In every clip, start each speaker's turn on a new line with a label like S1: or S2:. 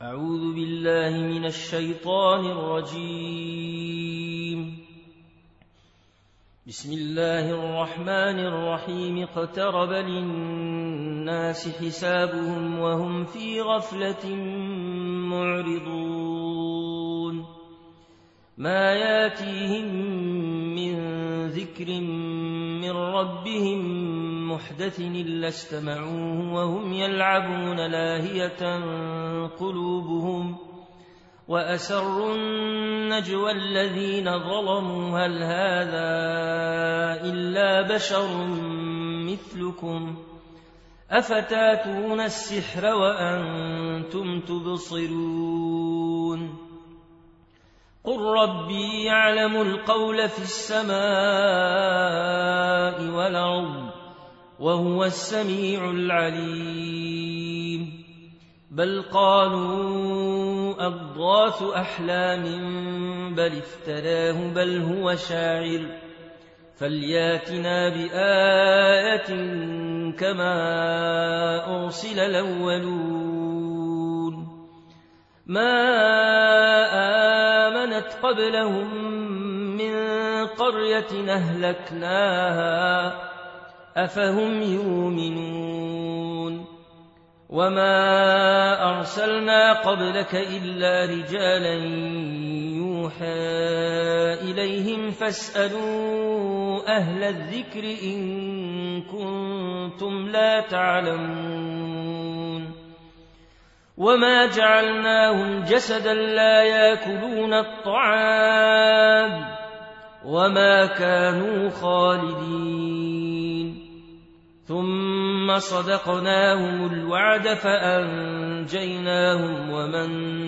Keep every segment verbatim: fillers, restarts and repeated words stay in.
S1: أعوذ بالله من الشيطان الرجيم. بسم الله الرحمن الرحيم. اقترب للناس حسابهم وهم في غفلة معرضون. ما ياتيهم من ذكر من ربهم محدث إلا استمعوه وهم يلعبون لاهية قلوبهم وأسروا النجوى الذين ظلموا هل هذا إلا بشر مثلكم أفتاتون السحر وأنتم تبصرون. قل ربي يعلم القول في السماء والأرض وهو السميع العليم. بل قالوا أضغاث أحلام بل افتراه بل هو شاعر فلياتنا بآية كما أرسل الأولون. ما آمنت قبلهم من قرية أهلكناها أفهم يؤمنون. وما أرسلنا قبلك إلا رجالا يوحى إليهم فاسألوا أهل الذكر إن كنتم لا تعلمون. وما جعلناهم جسدا لا يأكلون الطعام وما كانوا خالدين. ثم صدقناهم الوعد فأنجيناهم ومن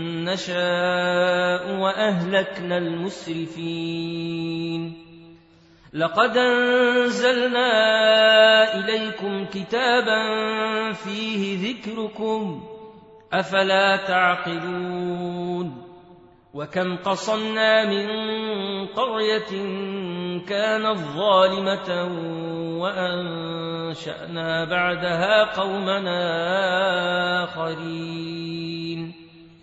S1: نشاء وأهلكنا المسرفين. لقد أنزلنا إليكم كتابا فيه ذكركم أفلا تعقلون. وكم قصمنا من قرية كانت ظالمة وأنشأنا بعدها قومنا آخرين.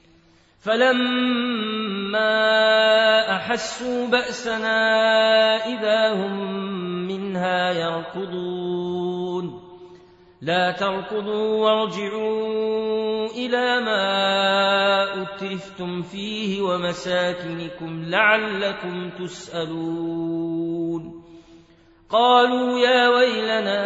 S1: فلما أحسوا بأسنا إذا هم منها يركضون. لا تركضوا وارجعوا إلى ما أترفتم فيه ومساكنكم لعلكم تسألون. قالوا يا ويلنا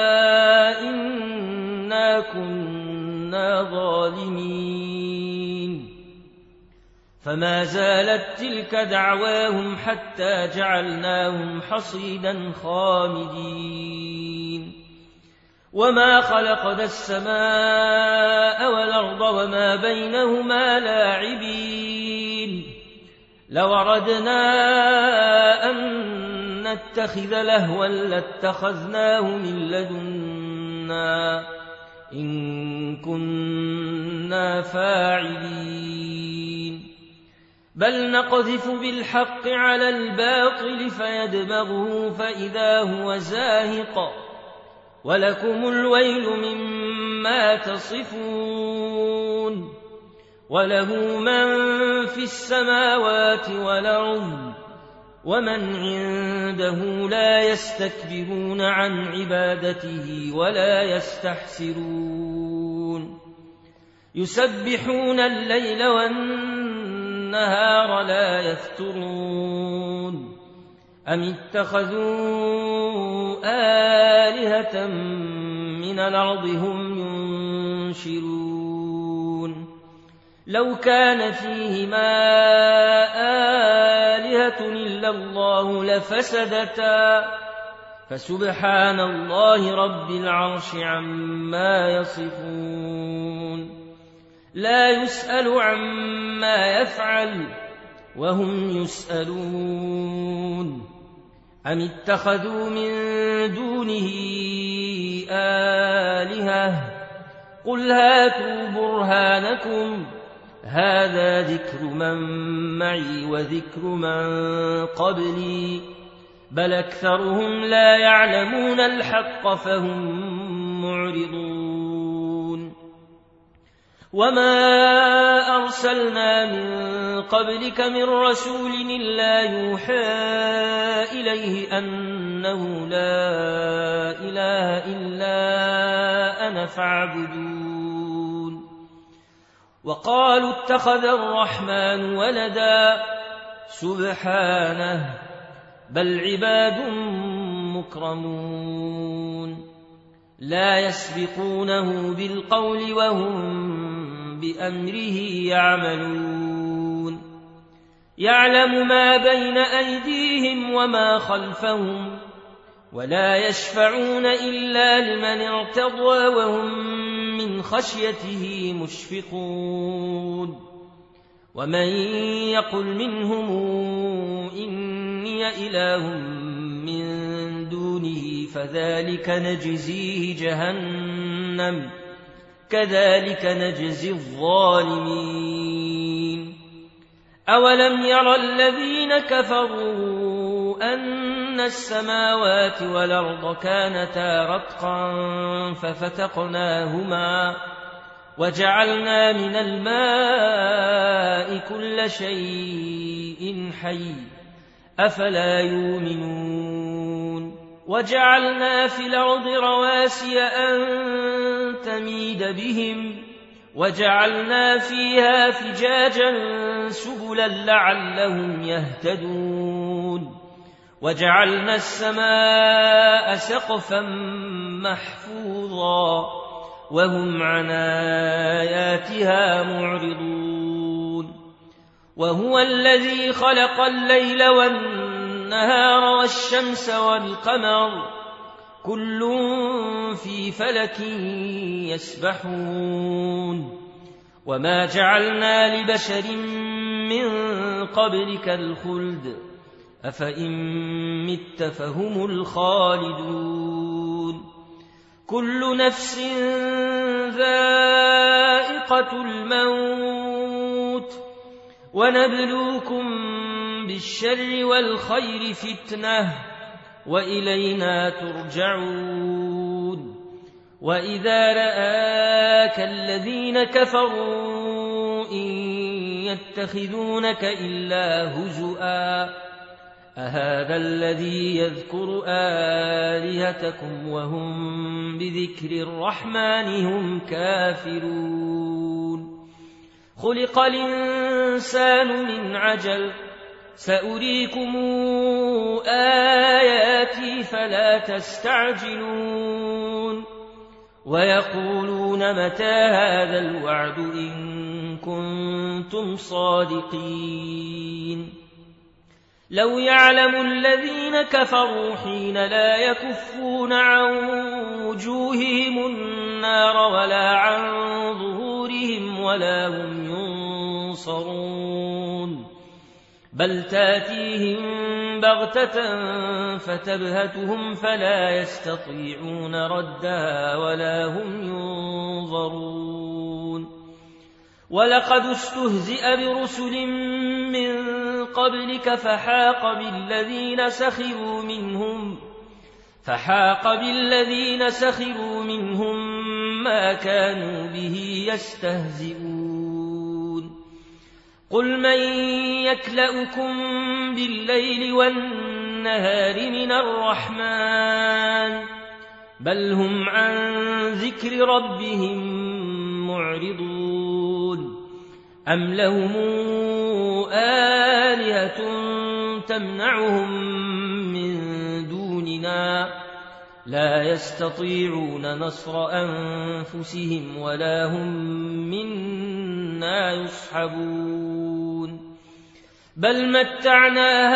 S1: إنا كنا ظالمين. فما زالت تلك دعواهم حتى جعلناهم حصيدا خامدين. وما خلقنا السماء والأرض وما بينهما لاعبين. لو أردنا أن نتخذ لهوا لاتخذناه من لدنا إن كنا فاعلين. بل نقذف بالحق على الباطل فيدمغه فإذا هو زاهق ولكم الويل مما تصفون. وله من في السماوات والأرض ومن عنده لا يستكبرون عن عبادته ولا يستحسرون. يسبحون الليل والنهار لا يفترون. أم اتخذوا آلهة من الأرض هم ينشرون. لو كان فيهما آلهة إلا الله لفسدتا فسبحان الله رب العرش عما يصفون. لا يسأل عما يفعل وهم يسألون. أم اتخذوا من دونه آلهة قل هاتوا برهانكم هذا ذكر من معي وذكر من قبلي بل أكثرهم لا يعلمون الحق فهم معرضون. وما أرسلنا من قبلك من رسول إلا يوحى إليه أنه لا إله إلا أنا فاعبدون وقالوا اتخذ الرحمن ولدا سبحانه بل عباد مكرمون لا يسبقونه بالقول وهم بأمره يعملون يعلم ما بين أيديهم وما خلفهم ولا يشفعون إلا لمن ارتضى وهم من خشيته مشفقون ومن يقل منهم إني إله من دونه فذلك نجزيه جهنم كذلك نجزي الظالمين أولم ير الذين كفروا أن السماوات والأرض كانتا رتقا ففتقناهما وجعلنا من الماء كل شيء حي أفلا يؤمنون وجعلنا في الأرض رواسي أن تميد بهم وجعلنا فيها فجاجا سبلا لعلهم يهتدون وجعلنا السماء سقفا محفوظا وهم عن آياتها معرضون وهو الذي خلق الليل والنهار والشمس والقمر كل في فلك يسبحون وما جعلنا لبشر من قبلك الخلد أفإن مت فهم الخالدون كل نفس ذائقة الموت ونبلوكم بالشر والخير فتنة وإلينا ترجعون وإذا رآك الذين كفروا إن يتخذونك إلا هزؤا أهذا الذي يذكر آلهتكم وهم بذكر الرحمن هم كافرون خلق الإنسان من عجل سأريكم آياتي فلا تستعجلون ويقولون متى هذا الوعد إن كنتم صادقين لو يعلم الذين كفروا حين لا يكفون عن وجوههم النار ولا عن ظهورهم ولا هم ينصرون بل تاتيهم بغتة فتبهتهم فلا يستطيعون ردها ولا هم ينظرون ولقد استهزئ برسل من قبلك فحاق بالذين سخروا منهم فحاق بالذين سخروا منهم ما كانوا به يستهزئون قل من يكلؤكم بالليل والنهار من الرحمن بل هم عن ذكر ربهم معرضون أم لهم آلهة تمنعهم من دوننا لا يستطيعون نصر أنفسهم ولا هم منا يصحبون بل متعنا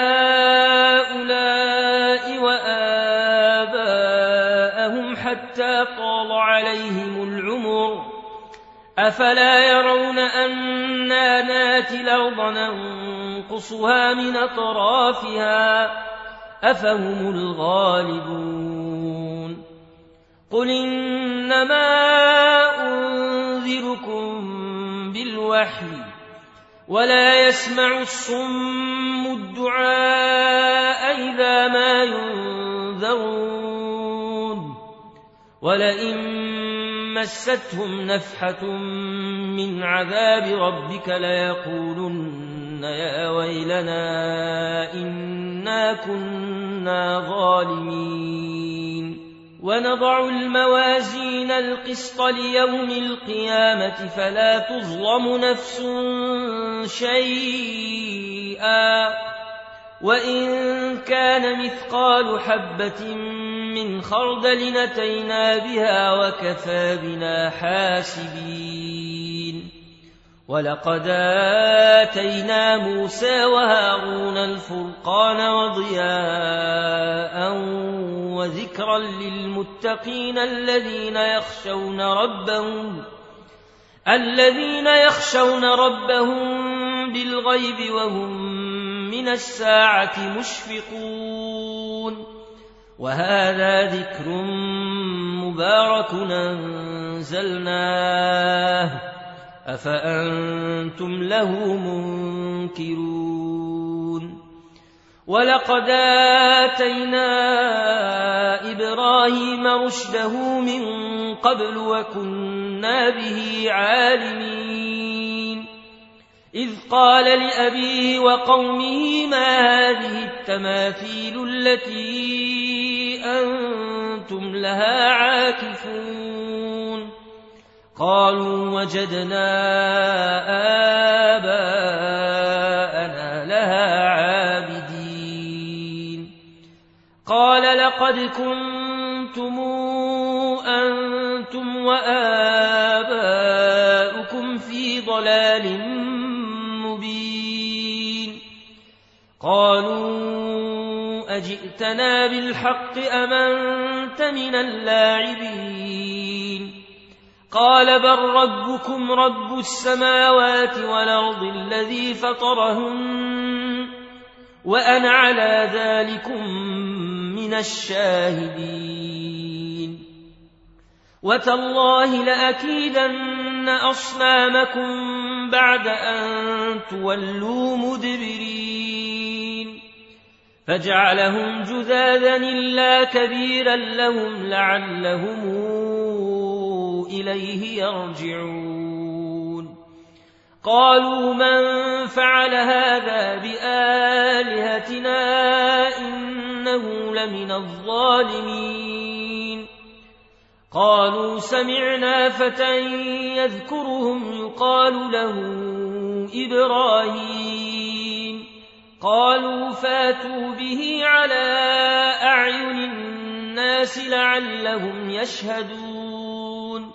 S1: هؤلاء وآباءهم حتى طال عليهم العمر أفلا يرون أنا ناتي الأرض ننقصها من أطرافها أفهم الغالبون قل إنما أنذركم بالوحي ولا يسمع الصم الدعاء إذا ما ينذرون ولئن مستهم نفحة من عذاب ربك ليقولن يا ويلنا إنا كنا ظالمين ونضع الموازين القسط ليوم القيامة فلا تظلم نفس شيئا وإن كان مثقال حبة من خردل أتينا بها وكفى بنا حاسبين ولقد آتينا موسى وهارون الفرقان وضياء وذكرا للمتقين الذين يخشون ربهم الذين يخشون ربهم بالغيب وهم من الساعة مشفقون وهذا ذكر مبارك أنزلناه أفأنتم له منكرون ولقد آتينا إبراهيم رشده من قبل وكنا به عالمين إذ قال لأبيه وقومه ما هذه التماثيل التي أنتم لها عاكفون قالوا وجدنا آباءنا لها عابدين قال لقد كنتم أنتم وآباؤكم في ضلال مبين قالوا أجئتنا بالحق أم أنت من اللاعبين قال بل ربكم رب السماوات والأرض الذي فطرهن وأنا على ذلكم من الشاهدين وتالله لأكيدن أصنامكم بعد أن تولوا مدبرين فجعلهم جذاذا إلا كبيرا لهم لعلهم إليه يرجعون قالوا من فعل هذا بآلهتنا إنه لمن الظالمين قالوا سمعنا فتى يذكرهم يقال له إبراهيم قالوا فاتوا به على أعين الناس لعلهم يشهدون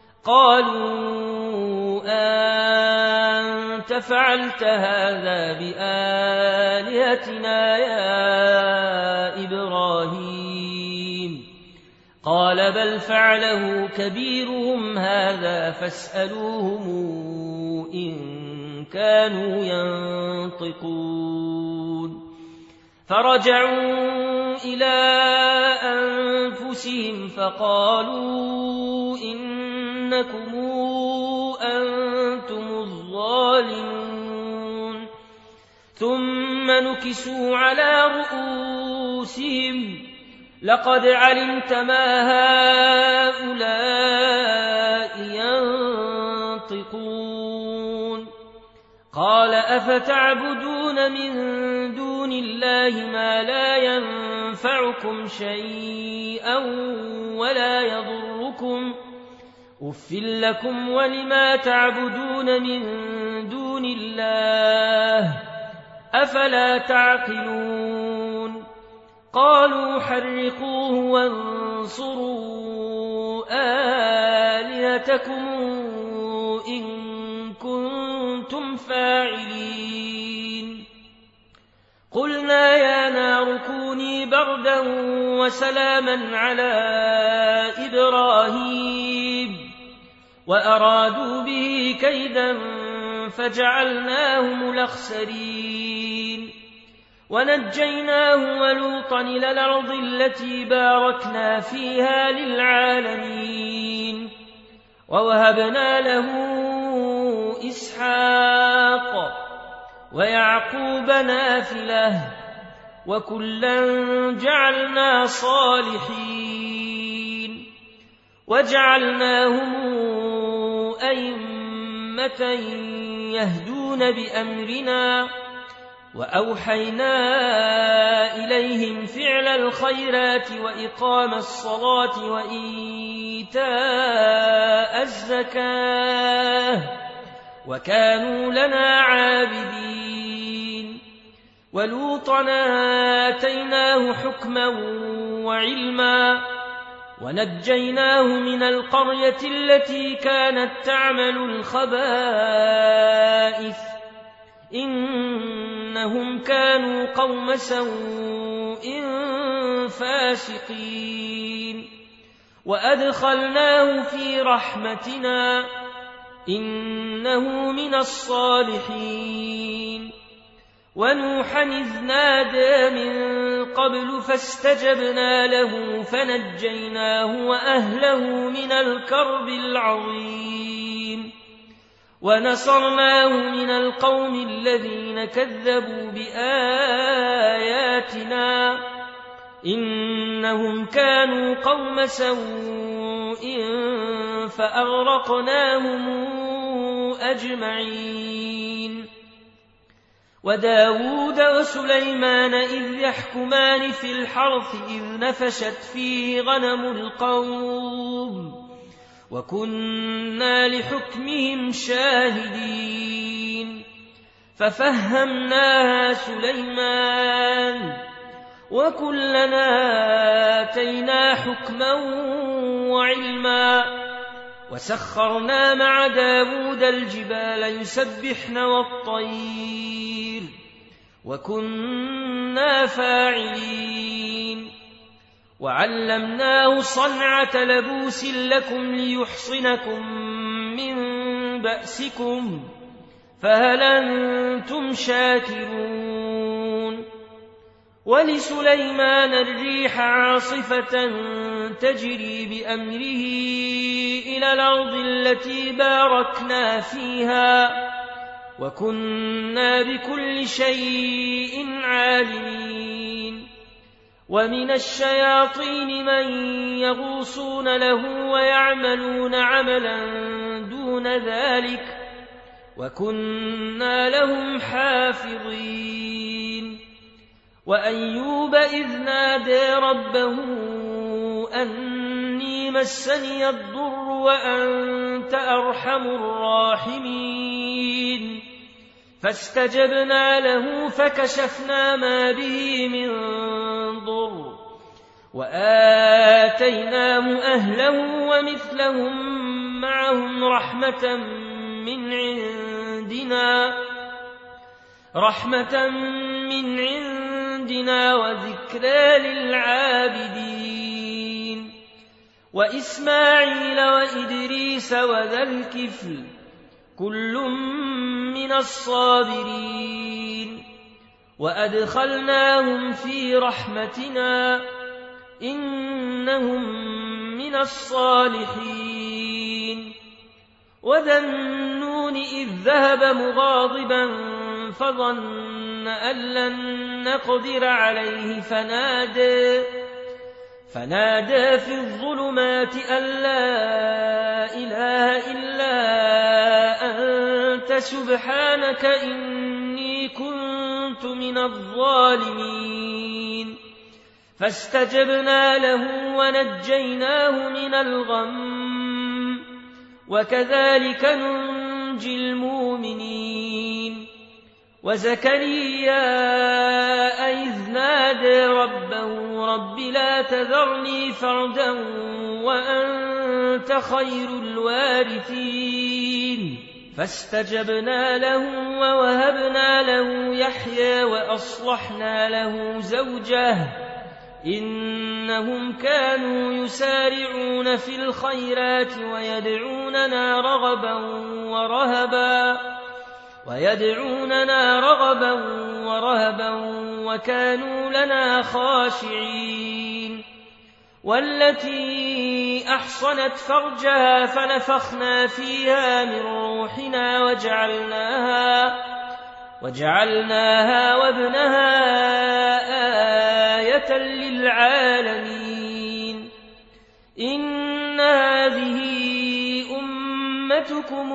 S1: قالوا أنت فعلت هذا بآلهتنا يا إبراهيم قال بل فعله كبيرهم هذا فاسألوهم إن كانوا ينطقون فرجعوا إلى أنفسهم فقالوا إنكم أنتم الظالمون ثم نكسوا على رؤوسهم لقد علمت ما هؤلاء ينطقون قال أفتعبدون من دون الله ما لا ينفعكم شيئا ولا يضركم أف لكم ولما تعبدون من دون الله أفلا تعقلون قالوا حرقوه وانصروا آلهتكم إن كنتم فاعلين قلنا يا نار كوني بردا وسلاما على إبراهيم وأرادوا به كيدا فجعلناهم الأخسرين ونجيناه ولوطا إلى الأرض التي باركنا فيها للعالمين ووهبنا له إسحاق ويعقوب نافلة وكلا جعلنا صالحين وجعلناهم أئمة يهدون بأمرنا وأوحينا إليهم فعل الخيرات وإقام الصلاة وإيتاء الزكاة وكانوا لنا عابدين. ولوطا آتيناه حكما وعلما ونجيناه من القرية التي كانت تعمل الخبائث إنهم كانوا قوم سوء فاسقين. وأدخلناه في رحمتنا إنه من الصالحين. ونوحا إذ نادى من قبل فاستجبنا له فنجيناه وأهله من الكرب العظيم ونصرناه من القوم الذين كذبوا بآياتنا إنهم كانوا قوم سوء فأغرقناهم أجمعين. وداود وسليمان إذ يحكمان في الحرث إذ نفشت فيه غنم القوم وكنا لحكمهم شاهدين. ففهمناها سليمان وكلنا آتينا حكما وعلما وسخرنا مع داود الجبال يسبحن والطير وكنا فاعلين. وعلمناه صنعة لبوس لكم ليحصنكم من بأسكم فهل أنتم شاكرون. ولسليمان الريح عاصفة تجري بأمره إلى الأرض التي باركنا فيها وكنا بكل شيء عالمين. ومن الشياطين من يغوصون له ويعملون عملا دون ذلك وكنا لهم حافظين. وأيوب إذ نادى ربه أني مسني الضر وأنت أرحم الراحمين فاستجبنا له فكشفنا ما به من ضر وآتيناه أهله ومثلهم معهم رحمة من عندنا رحمة من عندنا وذكرى للعابدين. وإسماعيل وإدريس وذا الكفل كل من الصابرين وأدخلناهم في رحمتنا إنهم من الصالحين. وذا النون إذ ذهب مغاضبا فظن أن لن نقدر عليه فنادى فنادى في الظلمات أن لا إله إلا أنت سبحانك إني كنت من الظالمين. فاستجبنا له ونجيناه من الغم وكذلك ننجي المؤمنين. وزكريا إذ نادى ربه رب لا تذرني فردا وأنت خير الوارثين فاستجبنا له ووهبنا له يحيى وأصلحنا له زوجه إنهم كانوا يسارعون في الخيرات ويدعوننا رغبا ورهبا ويدعوننا رغبا ورهبا وكانوا لنا خاشعين. والتي أحصنت فرجها فنفخنا فيها من روحنا وجعلناها وجعلناها وابنها آية للعالمين. إن أمتكم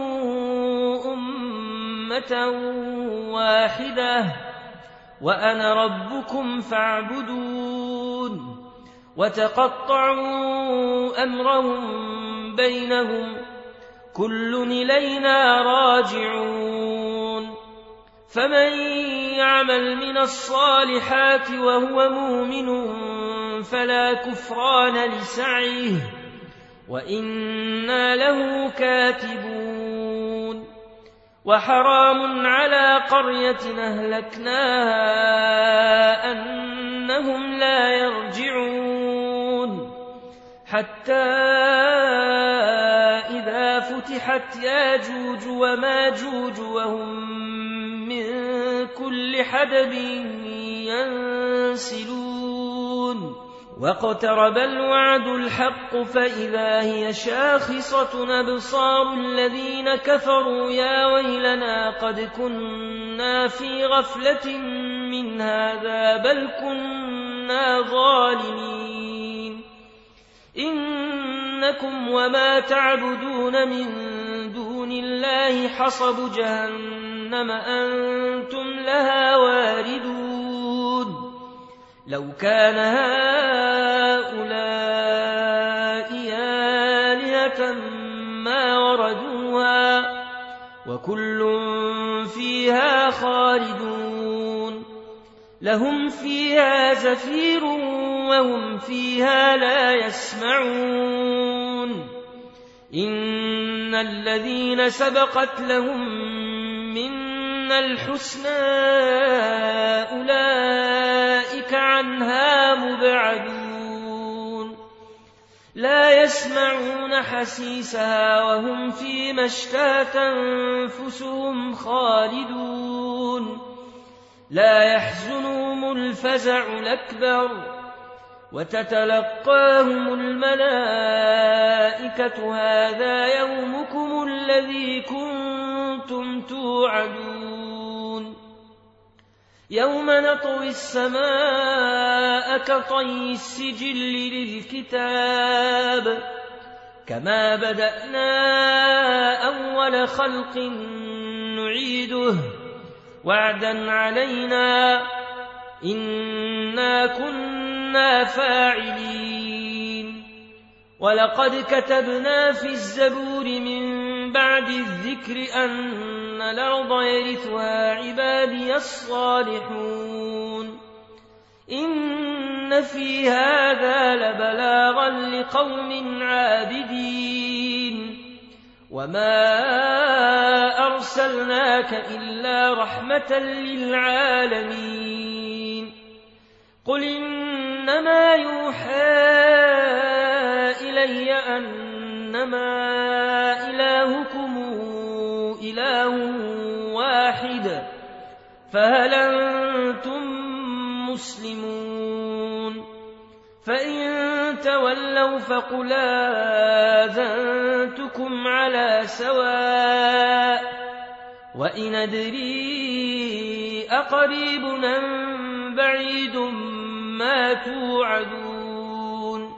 S1: أمة واحدة وأنا ربكم فاعبدون وتقطعوا أمرهم بينهم كل إلينا راجعون فمن يعمل من الصالحات وهو مؤمن فلا كفران لسعيه وإنا له كاتبون وحرام على قرية أهلكناها أنهم لا يرجعون حتى إذا فتحت ياجوج وماجوج وهم من كل حدب ينسلون واقترب الوعد الحق فإذا هي شاخصة أبصار الذين كفروا يا ويلنا قد كنا في غفلة من هذا بل كنا ظالمين إنكم وما تعبدون من دون الله حصب جهنم أنتم لها واردون لو كان هؤلاء آلهة ما وردوها وكل فيها خالدون لهم فيها زفير وهم فيها لا يسمعون إن الذين سبقت لهم منا الحسنى أولئك عنها مبعدون لا يسمعون حسيسها وهم فيما اشتهت أنفسهم خالدون لا يحزنهم الفزع الأكبر وتتلقاهم الملائكة هذا يومكم الذي كنتم توعدون يوم نطوي السماء كطي السجل للكتاب كما بدأنا أول خلق نعيده وعدا علينا إنا كنا فاعلين ولقد كتبنا في الزبور من بعد الذكر أن الأرض يرثها عبادي الصالحون إن في هذا لبلاغا لقوم عابدين وما أرسلناك إلا رحمة للعالمين قل إنما يوحى إلي أنما إلهكم إله واحد فهل أنتم مسلمون فإن تولوا فقل آذنتكم على سواء وإن أدري أقريب أم بعيد ما توعدون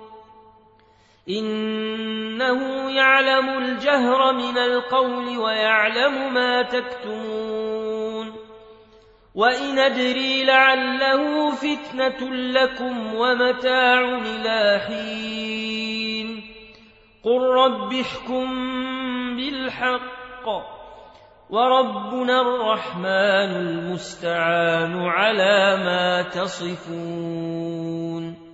S1: إنه يعلم الجهر من القول ويعلم ما تكتمون وإن أدري لعله فتنة لكم ومتاع إلى حين قل رب احكم بالحق وربنا الرحمن المستعان على ما تصفون